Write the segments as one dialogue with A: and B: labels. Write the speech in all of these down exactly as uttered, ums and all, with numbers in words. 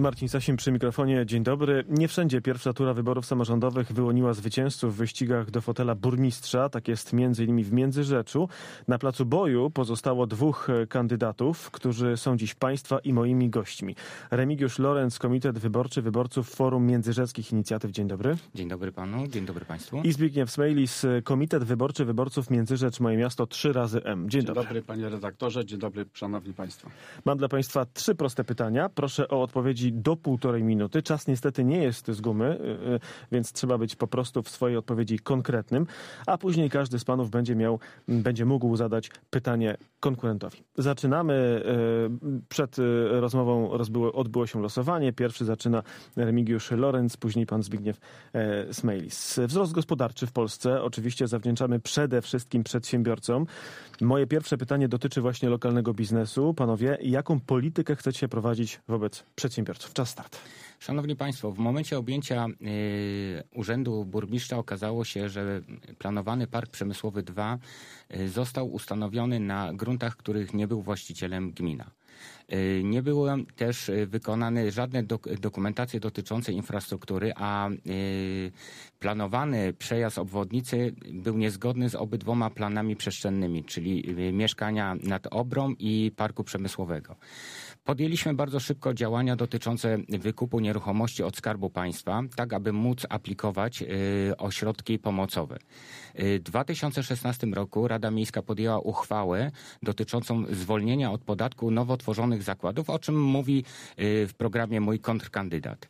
A: Marcin Sasin przy mikrofonie. Dzień dobry. Nie wszędzie pierwsza tura wyborów samorządowych wyłoniła zwycięzców w wyścigach do fotela burmistrza. Tak jest między innymi w Międzyrzeczu. Na placu boju pozostało dwóch kandydatów, którzy są dziś Państwa i moimi gośćmi. Remigiusz Lorenz, Komitet Wyborczy Wyborców Forum Międzyrzeckich Inicjatyw. Dzień dobry.
B: Dzień dobry panu, dzień dobry państwu.
A: I Zbigniew Smejlis, Komitet Wyborczy Wyborców Międzyrzecz, Moje Miasto, trzy razy M. Dzień,
C: Dzień
A: dobry.
C: dobry panie redaktorze, dzień dobry szanowni państwo.
A: Mam dla Państwa trzy proste pytania. Proszę o odpowiedzi do półtorej minuty. Czas niestety nie jest z gumy, więc trzeba być po prostu w swojej odpowiedzi konkretnym, a później każdy z panów będzie miał, będzie mógł zadać pytanie konkurentowi. Zaczynamy. Przed rozmową rozbyło, odbyło się losowanie. Pierwszy zaczyna Remigiusz Lorenz, później pan Zbigniew Smejlis. Wzrost gospodarczy w Polsce oczywiście zawdzięczamy przede wszystkim przedsiębiorcom. Moje pierwsze pytanie dotyczy właśnie lokalnego biznesu. Panowie, jaką politykę chcecie prowadzić wobec przedsiębiorców? Czas start.
B: Szanowni państwo, w momencie objęcia y, urzędu burmistrza okazało się, że planowany Park Przemysłowy dwa y, został ustanowiony na gruntach, których nie był właścicielem gmina. Nie były też wykonane żadne dok- dokumentacje dotyczące infrastruktury, a y, planowany przejazd obwodnicy był niezgodny z obydwoma planami przestrzennymi, czyli y, mieszkania nad Obrą i Parku Przemysłowego. Podjęliśmy bardzo szybko działania dotyczące wykupu nieruchomości od Skarbu Państwa, tak aby móc aplikować y, o środki pomocowe. W dwa tysiące szesnastym roku Rada Miejska podjęła uchwałę dotyczącą zwolnienia od podatku nowo tworzonych zakładów, o czym mówi w programie mój kontrkandydat.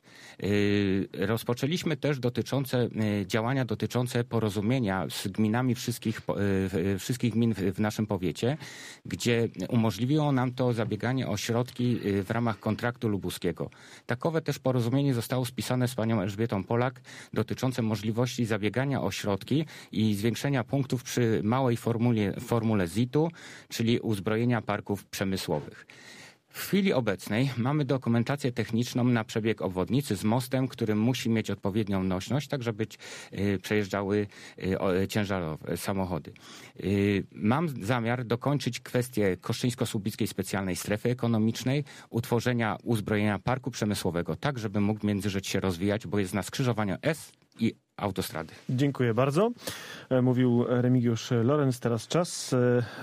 B: Rozpoczęliśmy też dotyczące działania dotyczące porozumienia z gminami wszystkich, wszystkich gmin w naszym powiecie, gdzie umożliwiło nam to zabieganie o środki w ramach kontraktu lubuskiego. Takowe też porozumienie zostało spisane z panią Elżbietą Polak dotyczące możliwości zabiegania o środki i zwiększenia punktów przy małej formule, formule Z I T-u, czyli uzbrojenia parków przemysłowych. W chwili obecnej mamy dokumentację techniczną na przebieg obwodnicy z mostem, który musi mieć odpowiednią nośność, tak żeby y, przejeżdżały y, ciężarowe samochody. Y, mam zamiar dokończyć kwestię Koszczyńsko-Słubickiej Specjalnej Strefy Ekonomicznej, utworzenia uzbrojenia parku przemysłowego, tak żeby mógł Międzyrzec się rozwijać, bo jest na skrzyżowaniu S i autostrady.
A: Dziękuję bardzo. Mówił Remigiusz Lorenz. Teraz czas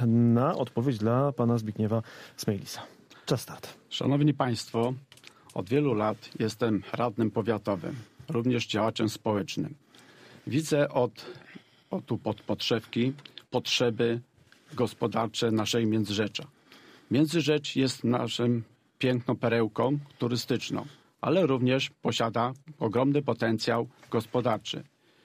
A: na odpowiedź dla pana Zbigniewa Smejlisa. Czas start.
C: Szanowni państwo, od wielu lat jestem radnym powiatowym, również działaczem społecznym. Widzę od, od tu pod podszewki potrzeby gospodarcze naszej Międzyrzecza. Międzyrzecz jest naszym piękną perełką turystyczną, ale również posiada ogromny potencjał gospodarczy.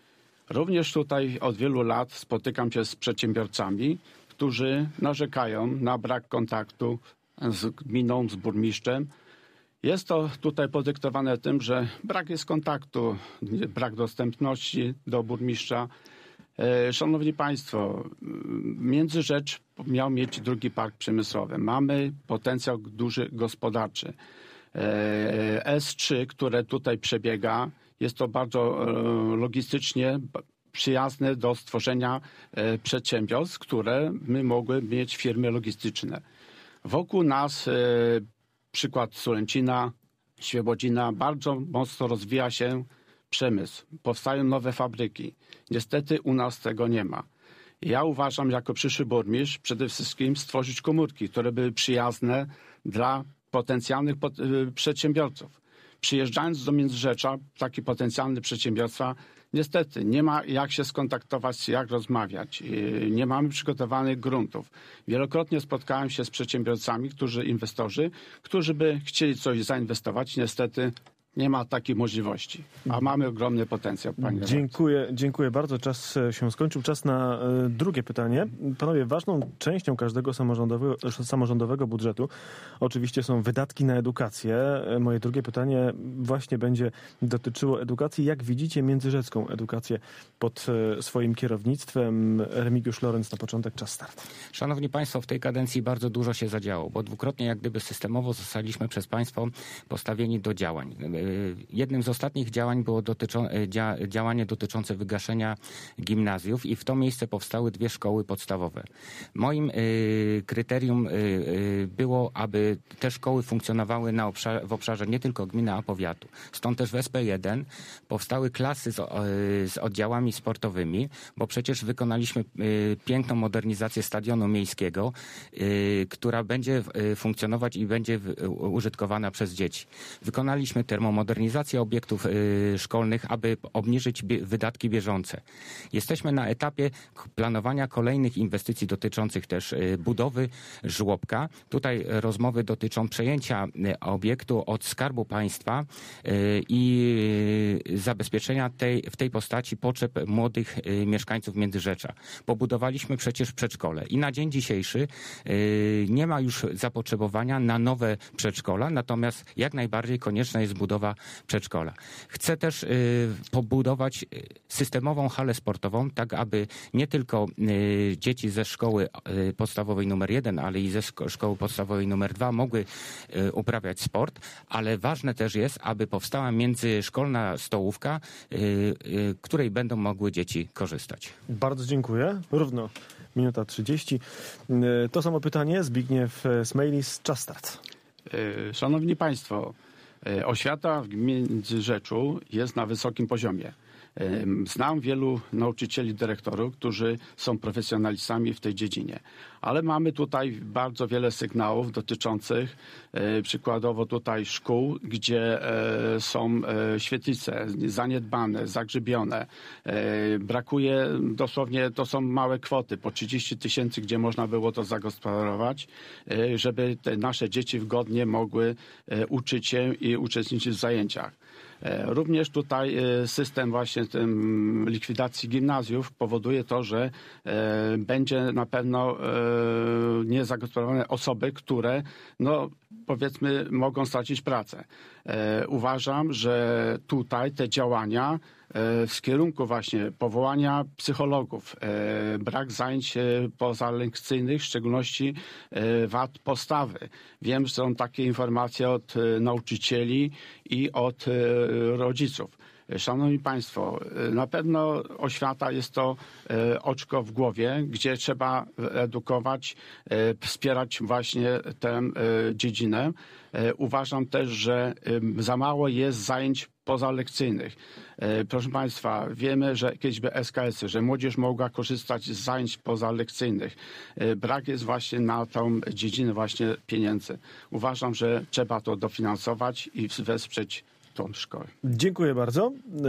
C: Również tutaj od wielu lat spotykam się z przedsiębiorcami, którzy narzekają na brak kontaktu z gminą, z burmistrzem. Jest to tutaj podyktowane tym, że brak jest kontaktu, brak dostępności do burmistrza. Szanowni państwo, Międzyrzecz miał mieć drugi park przemysłowy. Mamy potencjał duży gospodarczy. S trzy, które tutaj przebiega, jest to bardzo logistycznie przyjazne do stworzenia przedsiębiorstw, które my mogły mieć firmy logistyczne. Wokół nas, e, przykład Sulęcina, Świebodzina, bardzo mocno rozwija się przemysł. Powstają nowe fabryki. Niestety u nas tego nie ma. Ja uważam, jako przyszły burmistrz, przede wszystkim stworzyć komórki, które były przyjazne dla potencjalnych pot- przedsiębiorców. Przyjeżdżając do Międzyrzecza, taki potencjalny przedsiębiorstwa, niestety nie ma jak się skontaktować, jak rozmawiać. Nie mamy przygotowanych gruntów. Wielokrotnie spotkałem się z przedsiębiorcami, którzy inwestorzy, którzy by chcieli coś zainwestować. Niestety nie ma takiej możliwości, a mamy ogromny potencjał. Panie
A: dziękuję, dziękuję bardzo. Czas się skończył. Czas na y, drugie pytanie. Panowie, ważną częścią każdego samorządowego, samorządowego budżetu oczywiście są wydatki na edukację. Moje drugie pytanie właśnie będzie dotyczyło edukacji. Jak widzicie międzyrzecką edukację pod y, swoim kierownictwem? Remigiusz Lorenz, na początek czas start.
B: Szanowni państwo, w tej kadencji bardzo dużo się zadziało, bo dwukrotnie jak gdyby systemowo zostaliśmy przez państwo postawieni do działań. jednym z ostatnich działań było dotyczą, dzia, działanie dotyczące wygaszenia gimnazjów i w to miejsce powstały dwie szkoły podstawowe. Moim kryterium było, aby te szkoły funkcjonowały na obszar, w obszarze nie tylko gminy, a powiatu. Stąd też w S P jeden powstały klasy z, z oddziałami sportowymi, bo przecież wykonaliśmy piękną modernizację stadionu miejskiego, która będzie funkcjonować i będzie użytkowana przez dzieci. Wykonaliśmy termomodernizację obiektów szkolnych, aby obniżyć wydatki bieżące. Jesteśmy na etapie planowania kolejnych inwestycji dotyczących też budowy żłobka. Tutaj rozmowy dotyczą przejęcia obiektu od Skarbu Państwa i zabezpieczenia tej, w tej postaci potrzeb młodych mieszkańców Międzyrzecza. Pobudowaliśmy przecież przedszkole i na dzień dzisiejszy nie ma już zapotrzebowania na nowe przedszkola, natomiast jak najbardziej konieczna jest budowa przedszkola. Chcę też pobudować systemową halę sportową, tak aby nie tylko dzieci ze szkoły podstawowej numer jeden, ale i ze szkoły podstawowej numer dwa mogły uprawiać sport, ale ważne też jest, aby powstała międzyszkolna stołówka, której będą mogły dzieci korzystać.
A: Bardzo dziękuję. Równo minuta trzydzieści. To samo pytanie. Zbigniew Smejlis, czas start.
C: Szanowni Państwo, oświata w Międzyrzeczu jest na wysokim poziomie. Znam wielu nauczycieli, dyrektorów, którzy są profesjonalistami w tej dziedzinie, ale mamy tutaj bardzo wiele sygnałów dotyczących e, przykładowo tutaj szkół, gdzie e, są e, świetlice zaniedbane, zagrzybione. E, brakuje dosłownie, to są małe kwoty, po trzydzieści tysięcy, gdzie można było to zagospodarować, e, żeby te nasze dzieci wygodnie mogły e, uczyć się i uczestniczyć w zajęciach. Również tutaj system właśnie tym likwidacji gimnazjów powoduje to, że będzie na pewno niezagospodarowane osoby, które no powiedzmy mogą stracić pracę. Uważam, że tutaj te działania w kierunku właśnie powołania psychologów, brak zajęć pozalekcyjnych, w szczególności wad postawy. Wiem, że są takie informacje od nauczycieli i od rodziców. Szanowni Państwo, na pewno oświata jest to oczko w głowie, gdzie trzeba edukować, wspierać właśnie tę dziedzinę. Uważam też, że za mało jest zajęć pozalekcyjnych. Proszę Państwa, wiemy, że kiedyś były S K S-y, że młodzież mogła korzystać z zajęć pozalekcyjnych. Brak jest właśnie na tą dziedzinę właśnie pieniędzy. Uważam, że trzeba to dofinansować i wesprzeć tą szkołę.
A: Dziękuję bardzo.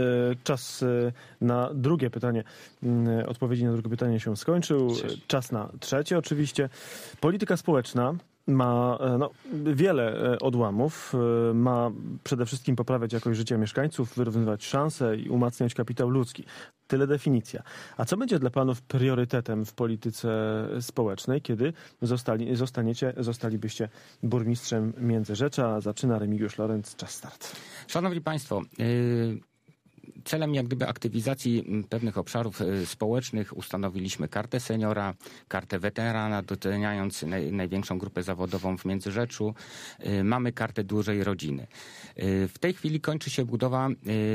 A: Czas na drugie pytanie, odpowiedzi na drugie pytanie się skończył. Czas na trzecie oczywiście. Polityka społeczna ma no, wiele odłamów. Ma przede wszystkim poprawiać jakość życia mieszkańców, wyrównywać szanse i umacniać kapitał ludzki. Tyle definicja. A co będzie dla panów priorytetem w polityce społecznej, kiedy zostali, zostaniecie, zostalibyście burmistrzem Międzyrzecza? Zaczyna Remigiusz Lorenz. Czas start.
B: Szanowni Państwo, yy... celem jak gdyby aktywizacji pewnych obszarów społecznych ustanowiliśmy kartę seniora, kartę weterana, doceniając naj, największą grupę zawodową w Międzyrzeczu. Mamy kartę dużej rodziny. W tej chwili kończy się budowa,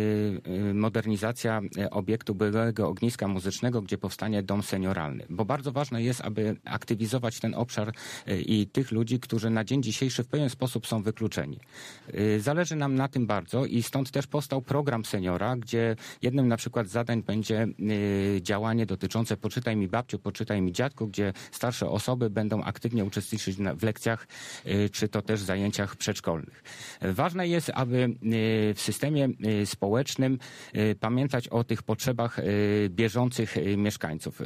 B: modernizacja obiektu byłego ogniska muzycznego, gdzie powstanie dom senioralny. Bo bardzo ważne jest, aby aktywizować ten obszar i tych ludzi, którzy na dzień dzisiejszy w pewien sposób są wykluczeni. Zależy nam na tym bardzo i stąd też powstał program seniora, gdzie jednym na przykład z zadań będzie y, działanie dotyczące poczytaj mi babciu, poczytaj mi dziadku, gdzie starsze osoby będą aktywnie uczestniczyć na, w lekcjach, y, czy to też zajęciach przedszkolnych. Ważne jest, aby y, w systemie y, społecznym y, pamiętać o tych potrzebach y, bieżących y, mieszkańców.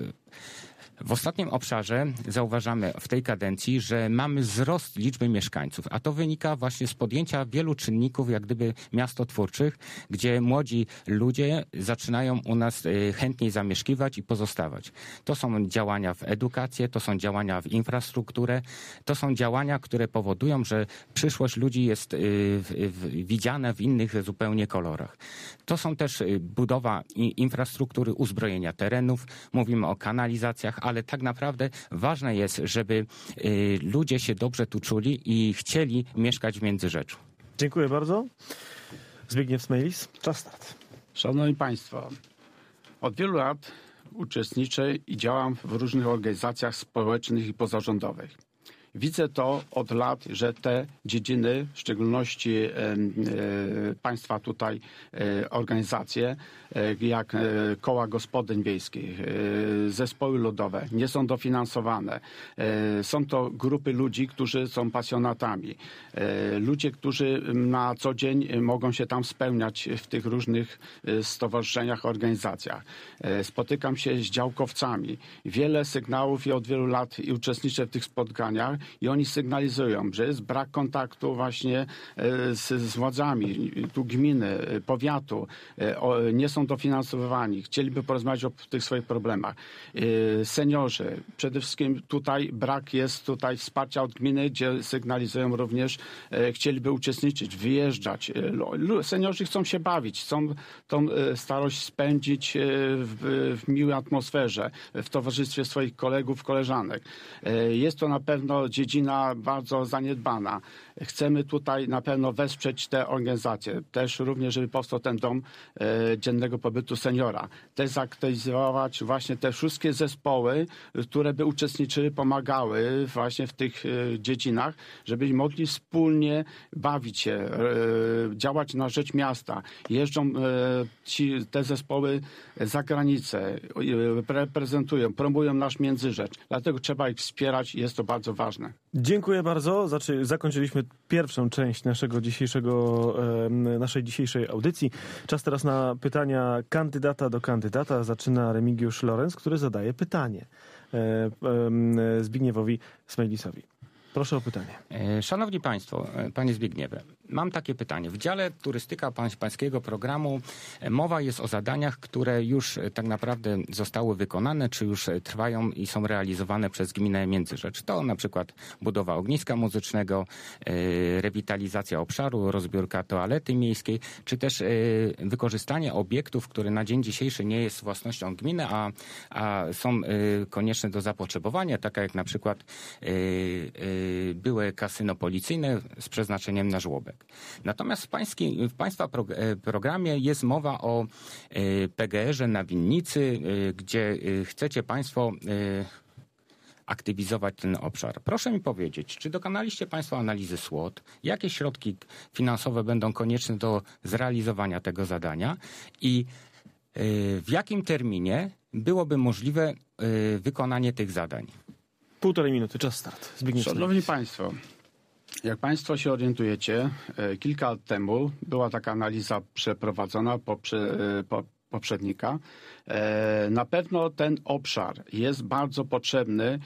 B: W ostatnim obszarze zauważamy w tej kadencji, że mamy wzrost liczby mieszkańców, a to wynika właśnie z podjęcia wielu czynników, jak gdyby miastotwórczych, gdzie młodzi ludzie zaczynają u nas chętniej zamieszkiwać i pozostawać. To są działania w edukację, to są działania w infrastrukturę, to są działania, które powodują, że przyszłość ludzi jest widziana w innych zupełnie kolorach. To są też budowa infrastruktury, uzbrojenia terenów, mówimy o kanalizacjach, ale tak naprawdę ważne jest, żeby y, ludzie się dobrze tu czuli i chcieli mieszkać w Międzyrzeczu.
A: Dziękuję bardzo. Zbigniew Smejlis, czas start.
C: Szanowni Państwo, od wielu lat uczestniczę i działam w różnych organizacjach społecznych i pozarządowych. Widzę to od lat, że te dziedziny, w szczególności e, e, państwa tutaj e, organizacje, e, jak e, koła gospodyń wiejskich, e, zespoły ludowe, nie są dofinansowane. E, są to grupy ludzi, którzy są pasjonatami. E, ludzie, którzy na co dzień mogą się tam spełniać w tych różnych stowarzyszeniach, organizacjach. E, spotykam się z działkowcami. Wiele sygnałów i od wielu lat i uczestniczę w tych spotkaniach. I oni sygnalizują, że jest brak kontaktu właśnie z, z władzami, tu gminy, powiatu, nie są dofinansowani, chcieliby porozmawiać o tych swoich problemach. Seniorzy, przede wszystkim tutaj brak jest tutaj wsparcia od gminy, gdzie sygnalizują również, chcieliby uczestniczyć, wyjeżdżać. Seniorzy chcą się bawić, chcą tą starość spędzić w, w miłej atmosferze, w towarzystwie swoich kolegów, koleżanek. Jest to na pewno dziedzina bardzo zaniedbana. Chcemy tutaj na pewno wesprzeć te organizacje. Też również, żeby powstał ten dom e, dziennego pobytu seniora. Też zaktywizować właśnie te wszystkie zespoły, które by uczestniczyły, pomagały właśnie w tych e, dziedzinach, żeby mogli wspólnie bawić się, e, działać na rzecz miasta. Jeżdżą e, ci, te zespoły za granicę, e, reprezentują, promują nasz Międzyrzecz. Dlatego trzeba ich wspierać i jest to bardzo ważne.
A: Dziękuję bardzo. Znaczy, zakończyliśmy pierwszą część naszego dzisiejszego, naszej dzisiejszej audycji. Czas teraz na pytania kandydata do kandydata. Zaczyna Remigiusz Lorenz, który zadaje pytanie Zbigniewowi Smejlisowi. Proszę o pytanie.
B: Szanowni Państwo, Panie Zbigniewie, mam takie pytanie. W dziale turystyka pańskiego programu mowa jest o zadaniach, które już tak naprawdę zostały wykonane, czy już trwają i są realizowane przez gminę Międzyrzecz. To na przykład budowa ogniska muzycznego, rewitalizacja obszaru, rozbiórka toalety miejskiej, czy też wykorzystanie obiektów, które na dzień dzisiejszy nie jest własnością gminy, a, a są konieczne do zapotrzebowania, taka jak na przykład były kasyno policyjne z przeznaczeniem na żłobek. Natomiast w, pański, w Państwa programie jest mowa o P G R-ze na Winnicy, gdzie chcecie Państwo aktywizować ten obszar. Proszę mi powiedzieć, czy dokonaliście Państwo analizy SWOT? Jakie środki finansowe będą konieczne do zrealizowania tego zadania? I w jakim terminie byłoby możliwe wykonanie tych zadań?
A: Półtorej minuty, czas start. Zbigniew
C: Szanowni
A: Smejlis.
C: Państwo, jak Państwo się orientujecie, kilka lat temu była taka analiza przeprowadzona poprze, po, poprzednika. Na pewno ten obszar jest bardzo potrzebny.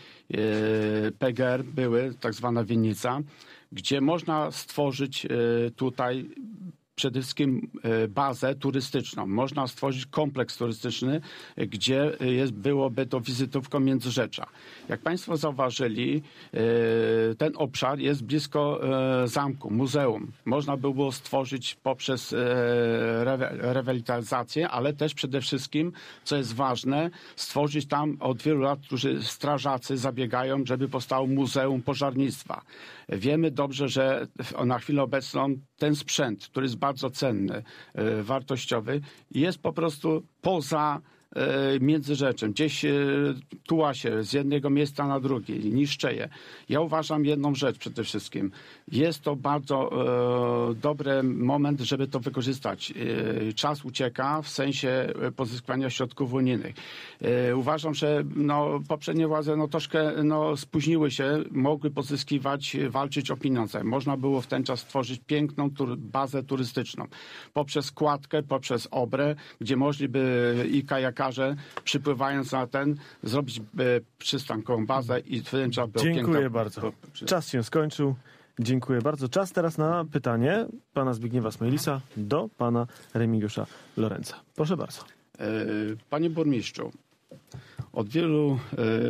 C: P G R były, tak zwana winnica, gdzie można stworzyć tutaj przede wszystkim bazę turystyczną. Można stworzyć kompleks turystyczny, gdzie jest, byłoby to wizytówką Międzyrzecza. Jak Państwo zauważyli, ten obszar jest blisko zamku, muzeum. Można by było stworzyć poprzez rewitalizację, ale też przede wszystkim, co jest ważne, stworzyć tam od wielu lat, którzy strażacy zabiegają, żeby powstało muzeum pożarnictwa. Wiemy dobrze, że na chwilę obecną ten sprzęt, który jest bardzo cenny, wartościowy, jest po prostu poza Międzyrzeczem. Gdzieś tuła się z jednego miejsca na drugie, niszczeje. Ja uważam jedną rzecz przede wszystkim. Jest to bardzo e, dobry moment, żeby to wykorzystać. E, czas ucieka w sensie pozyskiwania środków unijnych. E, uważam, że no, poprzednie władze no, troszkę no, spóźniły się, mogły pozyskiwać, walczyć o pieniądze. Można było w ten czas stworzyć piękną tur- bazę turystyczną. Poprzez kładkę, poprzez Obrę, gdzie mogliby i kajakarze, przypływając na ten, zrobić e, przystankową bazę i wtedy trzeba było
A: Dziękuję
C: piękna...
A: bardzo. Czas się skończył. Dziękuję bardzo. Czas teraz na pytanie pana Zbigniewa Smejlisa do pana Remigiusza Lorenza. Proszę bardzo.
C: Panie burmistrzu, od wielu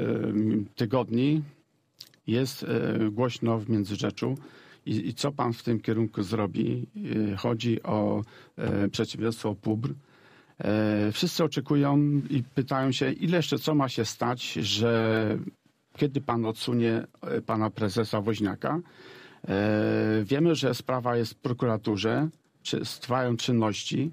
C: tygodni jest głośno w Międzyrzeczu i, i co pan w tym kierunku zrobi? Chodzi o przedsiębiorstwo P U B R. Wszyscy oczekują i pytają się, ile jeszcze co ma się stać, że kiedy pan odsunie pana prezesa Woźniaka. Wiemy, że sprawa jest w prokuraturze. czy, trwają czynności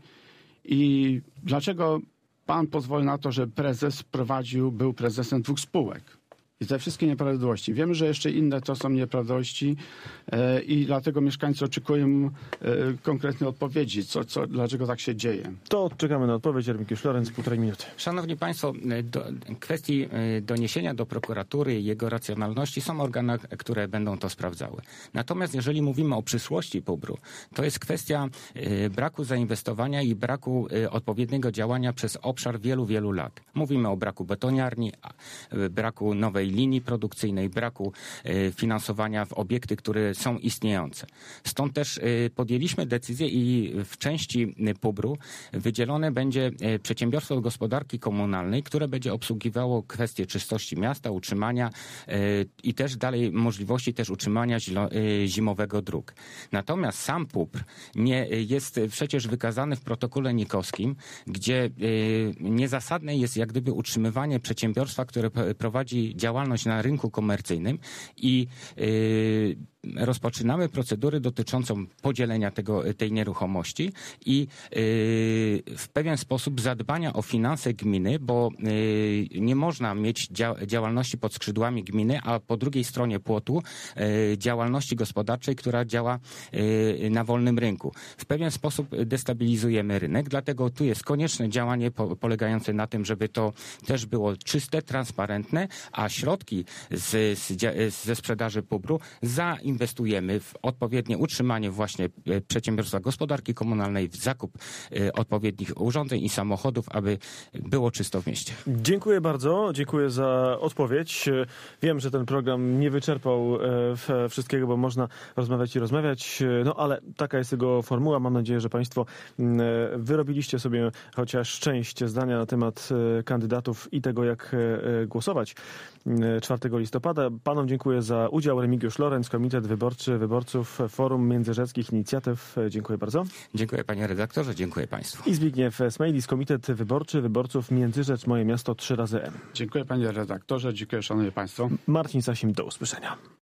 C: i dlaczego pan pozwoli na to, że prezes prowadził, był prezesem dwóch spółek? I te wszystkie nieprawidłowości. Wiemy, że jeszcze inne to są nieprawidłowości e, i dlatego mieszkańcy oczekują e, konkretnej odpowiedzi, co, co, dlaczego tak się dzieje.
A: To czekamy na odpowiedź. Remigiusz Lorenz, półtorej minuty.
B: Szanowni Państwo, do, kwestii doniesienia do prokuratury i jego racjonalności są organy, które będą to sprawdzały. Natomiast jeżeli mówimy o przyszłości P U B R-u, to jest kwestia e, braku zainwestowania i braku e, odpowiedniego działania przez obszar wielu, wielu lat. Mówimy o braku betoniarni, e, braku nowej linii produkcyjnej, braku e, finansowania w obiekty, które są istniejące. Stąd też e, podjęliśmy decyzję i w części P U B R-u wydzielone będzie e, przedsiębiorstwo gospodarki komunalnej, które będzie obsługiwało kwestie czystości miasta, utrzymania e, i też dalej możliwości też utrzymania zilo, e, zimowego dróg. Natomiast sam P U B R nie jest przecież wykazany w protokole nikowskim, gdzie e, niezasadne jest jak gdyby utrzymywanie przedsiębiorstwa, które prowadzi działalność na rynku komercyjnym i yy, rozpoczynamy procedurę dotyczącą podzielenia tego, tej nieruchomości i yy, w pewien sposób zadbania o finanse gminy, bo yy, nie można mieć dzia- działalności pod skrzydłami gminy, a po drugiej stronie płotu yy, działalności gospodarczej, która działa yy, na wolnym rynku. W pewien sposób destabilizujemy rynek, dlatego tu jest konieczne działanie po- polegające na tym, żeby to też było czyste, transparentne, a środki z, z, ze sprzedaży P U B R-u zainwestujemy w odpowiednie utrzymanie właśnie przedsiębiorstwa gospodarki komunalnej, w zakup odpowiednich urządzeń i samochodów, aby było czysto w mieście.
A: Dziękuję bardzo, dziękuję za odpowiedź. Wiem, że ten program nie wyczerpał wszystkiego, bo można rozmawiać i rozmawiać, no ale taka jest jego formuła. Mam nadzieję, że Państwo wyrobiliście sobie chociaż część zdania na temat kandydatów i tego, jak głosować czwartego listopada. Panom dziękuję za udział. Remigiusz Lorenz, Komitet Wyborczy Wyborców Forum Międzyrzeckich Inicjatyw. Dziękuję bardzo.
B: Dziękuję panie redaktorze, dziękuję państwu.
A: I Zbigniew Smejlis, Komitet Wyborczy Wyborców Międzyrzecz Moje Miasto trzy razy M.
C: Dziękuję panie redaktorze, dziękuję szanowni państwo.
A: Marcin Sasim, do usłyszenia.